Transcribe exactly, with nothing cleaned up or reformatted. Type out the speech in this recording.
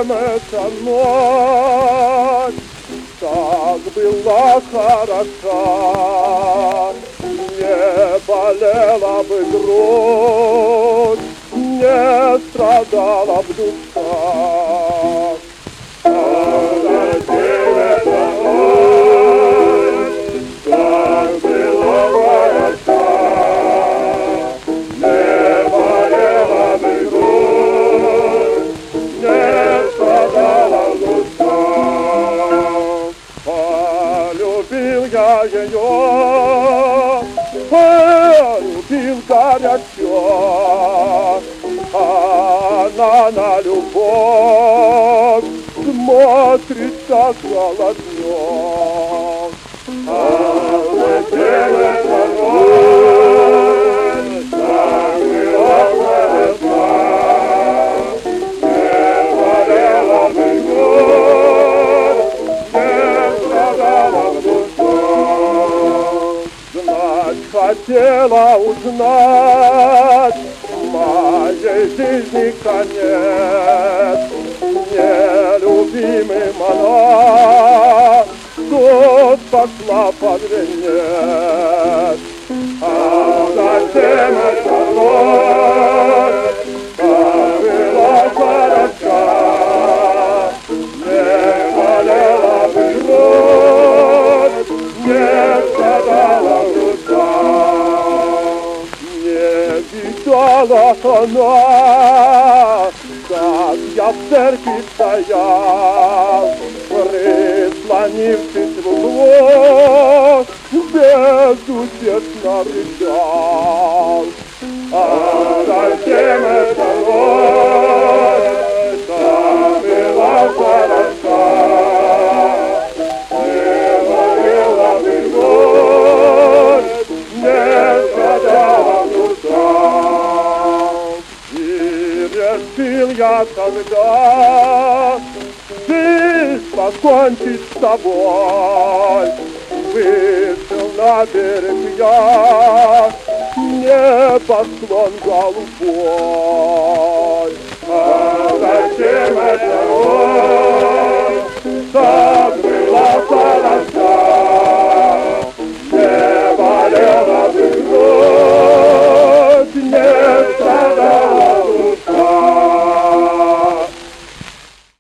зачем эта ночь так была хороша? Не болела бы грудь, не страдала б душа. А зачем эта ночь так была хороша? Не болела бы грудь, не страдала б душа. Полюбил я ее, полюбил горячо, она на любовь смотрит, как голоднет. А зачем эта ночь так была хороша? Не болела бы грудь, не страдала б душа. Знать хотела узнать моей жизни конец. Нелюбимым она тут пошла под венец. А зачем эта ночь так была хороша? Не болела бы грудь, не страдала душа. Не видала она, как я в церкви стоял, прислонившись в углу, безутешно рыдал. А зачем эта ночь так была хороша? Не болела бы грудь, не страдала душа. Решил я тогда жизнь покончить с собой. Вышел на берег я, небосклон голубой. А зачем это?